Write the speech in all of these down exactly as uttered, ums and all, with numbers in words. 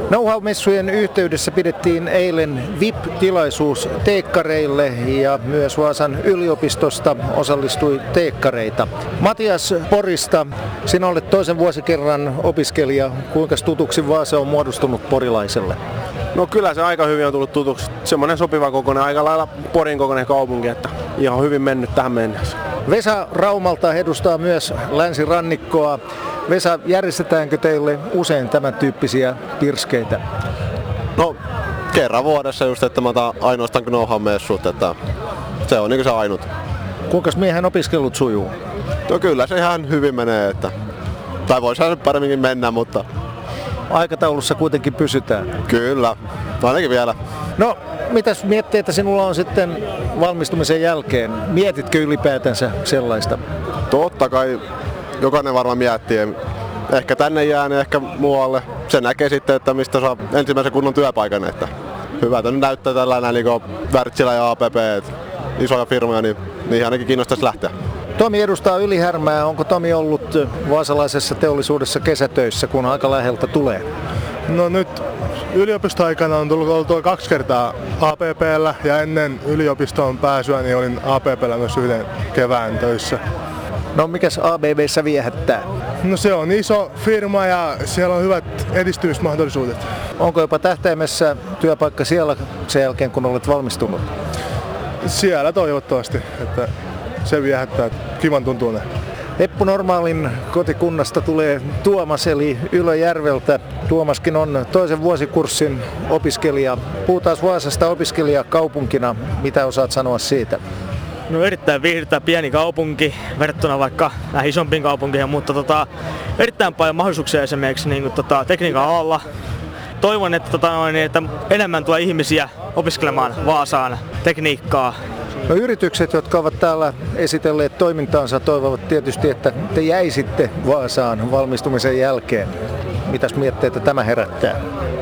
Know-how-messujen yhteydessä pidettiin eilen V I P-tilaisuus teekkareille ja myös Vaasan yliopistosta osallistui teekkareita. Matias Porista, sinä olet toisen vuosikerran opiskelija. Kuinka tutuksi Vaasa on muodostunut porilaiselle? No kyllä se aika hyvin on tullut tutuksi. Semmoinen sopiva kokoinen, aika lailla Porin kokoinen kaupunki, että ihan hyvin mennyt tähän mennessä. Vesa Raumalta edustaa myös länsirannikkoa. Vesa, järjestetäänkö teille usein tämän tyyppisiä pirskeitä? No kerran vuodessa just, että mä otan ainoastaan know-how-messut, että se on niin kuin se ainut. Kuinka miehen opiskelut sujuu? No kyllä se ihan hyvin menee, että tai voisihan nyt paremminkin mennä, mutta aikataulussa kuitenkin pysytään. Kyllä, ainakin vielä. No, mitäs mietteitä sinulla on sitten valmistumisen jälkeen? Mietitkö ylipäätänsä sellaista? Totta kai jokainen varmaan miettii. Ehkä tänne jään, ehkä muualle. Se näkee sitten, että mistä saa ensimmäisen kunnon työpaikan. Että hyvältä nyt näyttää tällainen niin kuin Wärtsilä ja A P P, isoja firmoja, niin niihin ainakin kiinnostaisi lähteä. Tomi edustaa Yli-Härmää. Onko Tomi ollut vaasalaisessa teollisuudessa kesätöissä, kun aika läheltä tulee? No nyt yliopistoaikana on tullut oltua kaksi kertaa A P P:llä ja ennen yliopistoon pääsyä niin olin A P P:llä myös yhden kevään töissä. No mikäs A B B:ssä viehättää? No se on iso firma ja siellä on hyvät edistymismahdollisuudet. Onko jopa tähtäimessä työpaikka siellä sen jälkeen, kun olet valmistunut? Siellä toivottavasti, että se viehättää. Kivan tuntuinen. Eppu Normaalin kotikunnasta tulee Tuomas eli Ylöjärveltä. Tuomaskin on toisen vuosikurssin opiskelija. Puhutaan Vaasasta opiskelijakaupunkina. Mitä osaat sanoa siitä? No erittäin viihdyttävä pieni kaupunki verrattuna vaikka näihin isompiin kaupunkeihin, mutta tota, erittäin paljon mahdollisuuksia esimerkiksi niin kuin, tota, tekniikan alalla. Toivon, että, tota, noin, että enemmän tulee ihmisiä opiskelemaan Vaasaan tekniikkaa. No, yritykset, jotka ovat täällä esitelleet toimintaansa, toivovat tietysti, että te jäisitte Vaasaan valmistumisen jälkeen. Mitäs mietteitä tämä herättää?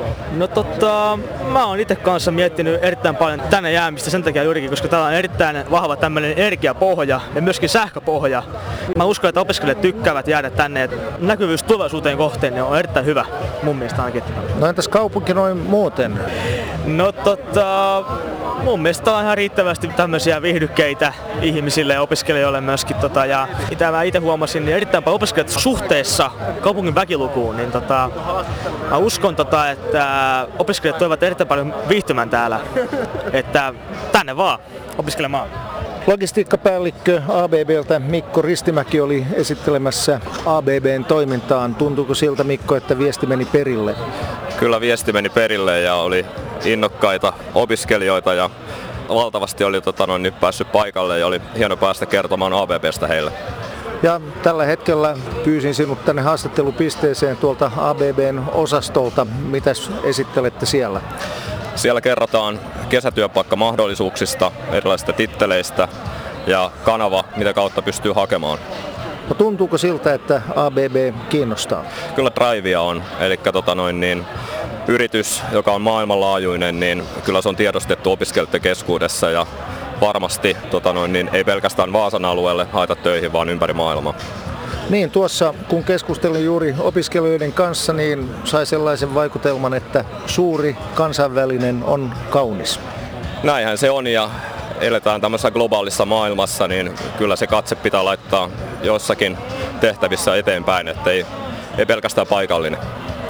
No tota, mä oon itse kanssa miettinyt erittäin paljon tänne jäämistä sen takia juurikin, koska täällä on erittäin vahva tämmöinen energiapohja ja myöskin sähköpohja. Mä uskon, että opiskelijat tykkäävät jäädä tänne, että näkyvyys tulevaisuuteen kohteen niin on erittäin hyvä mun mielestä ainakin. No entäs kaupunki noin muuten? No tota, mun mielestä on ihan riittävästi tämmöisiä viihdykkeitä ihmisille ja opiskelijoille myöskin. Tota, ja mitä mä itse huomasin, niin erittäin paljon opiskelijat suhteessa kaupungin väkilukuun, niin tota, mä uskon, tota, että opiskelijat toivat erittäin paljon viihtymään täällä, että tänne vaan opiskelemaan. Logistiikkapäällikkö A B B:ltä Mikko Ristimäki oli esittelemässä A B B:n toimintaan. Tuntuuko siltä, Mikko, että viesti meni perille? Kyllä viesti meni perille ja oli innokkaita opiskelijoita ja valtavasti oli tota, noin, nyt päässyt paikalle ja oli hieno päästä kertomaan A B B:stä heille. Ja tällä hetkellä pyysin sinut tänne haastattelupisteeseen tuolta A B B:n osastolta. Mitäs esittelette siellä? Siellä kerrotaan kesätyöpaikkamahdollisuuksista, erilaisista titteleistä ja kanava, mitä kautta pystyy hakemaan. No, tuntuuko siltä, että A B B kiinnostaa? Kyllä drivea on, eli tota noin, niin, yritys, joka on maailmanlaajuinen, niin kyllä se on tiedostettu opiskelijoiden keskuudessa ja varmasti tota noin, niin, ei pelkästään Vaasan alueelle haeta töihin, vaan ympäri maailmaa. Niin, tuossa kun keskustelin juuri opiskelijoiden kanssa, niin sai sellaisen vaikutelman, että suuri kansainvälinen on kaunis. Näinhän se on ja eletään tämmöisessä globaalissa maailmassa, niin kyllä se katse pitää laittaa jossakin tehtävissä eteenpäin, ettei ei pelkästään paikallinen.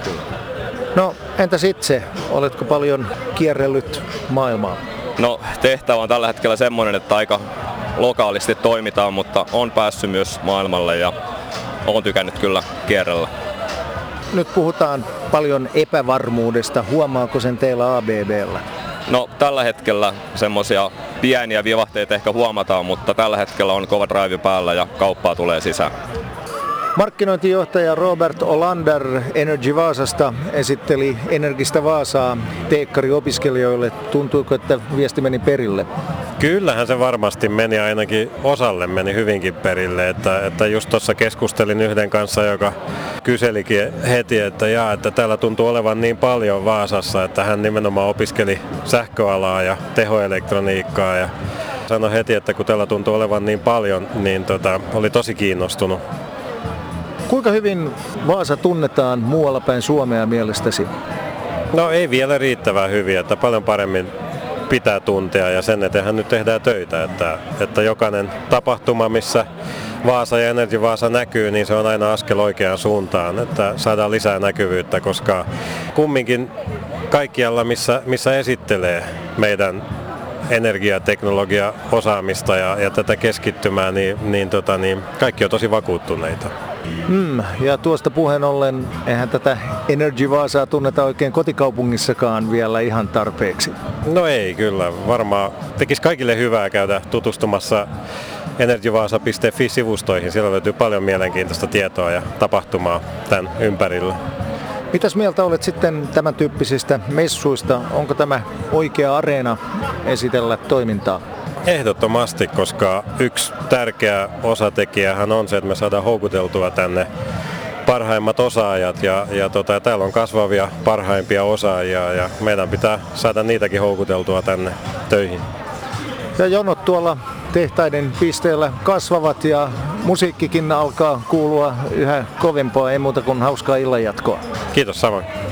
No entäs itse, oletko paljon kierrellyt maailmaa? No tehtävä on tällä hetkellä semmoinen, että aika lokaalisti toimitaan, mutta on päässyt myös maailmalle ja olen tykännyt kyllä kierrellä. Nyt puhutaan paljon epävarmuudesta. Huomaako sen teillä A B B:llä? No tällä hetkellä semmoisia pieniä vivahteita ehkä huomataan, mutta tällä hetkellä on kova drive päällä ja kauppaa tulee sisään. Markkinointijohtaja Robert Olander Energy Vaasasta esitteli Energistä Vaasaa teekkariopiskelijoille. Tuntuuko, että viesti meni perille? Kyllähän se varmasti meni, ainakin osalle meni hyvinkin perille. Että, että just tuossa keskustelin yhden kanssa, joka kyselikin heti, että, jaa, että täällä tuntuu olevan niin paljon Vaasassa, että hän nimenomaan opiskeli sähköalaa ja tehoelektroniikkaa. Ja sanoi heti, että kun täällä tuntuu olevan niin paljon, niin tota, oli tosi kiinnostunut. Kuinka hyvin Vaasa tunnetaan muualla päin Suomea mielestäsi? No ei vielä riittävän hyvin, että paljon paremmin pitää tuntea ja sen eteenhän nyt tehdään töitä, että, että jokainen tapahtuma, missä Vaasa ja Energy Vaasa näkyy, niin se on aina askel oikeaan suuntaan, että saadaan lisää näkyvyyttä, koska kumminkin kaikkialla, missä, missä esittelee meidän energiateknologia-osaamista ja, ja tätä keskittymää, niin, niin, tota, niin kaikki on tosi vakuuttuneita. Mm, ja tuosta puheen ollen, eihän tätä Energy Vaasaa tunneta oikein kotikaupungissakaan vielä ihan tarpeeksi. No ei kyllä, varmaan tekisi kaikille hyvää käydä tutustumassa energyvaasa piste fi-sivustoihin. Siellä löytyy paljon mielenkiintoista tietoa ja tapahtumaa tämän ympärillä. Mitäs mieltä olet sitten tämän tyyppisistä messuista? Onko tämä oikea areena esitellä toimintaa? Ehdottomasti, koska yksi tärkeä osatekijähän on se, että me saadaan houkuteltua tänne parhaimmat osaajat ja, ja tota, täällä on kasvavia parhaimpia osaajia ja meidän pitää saada niitäkin houkuteltua tänne töihin. Ja jonot tuolla tehtaiden pisteellä kasvavat ja musiikkikin alkaa kuulua yhä kovempaa, ei muuta kuin hauskaa illanjatkoa. Kiitos samoin.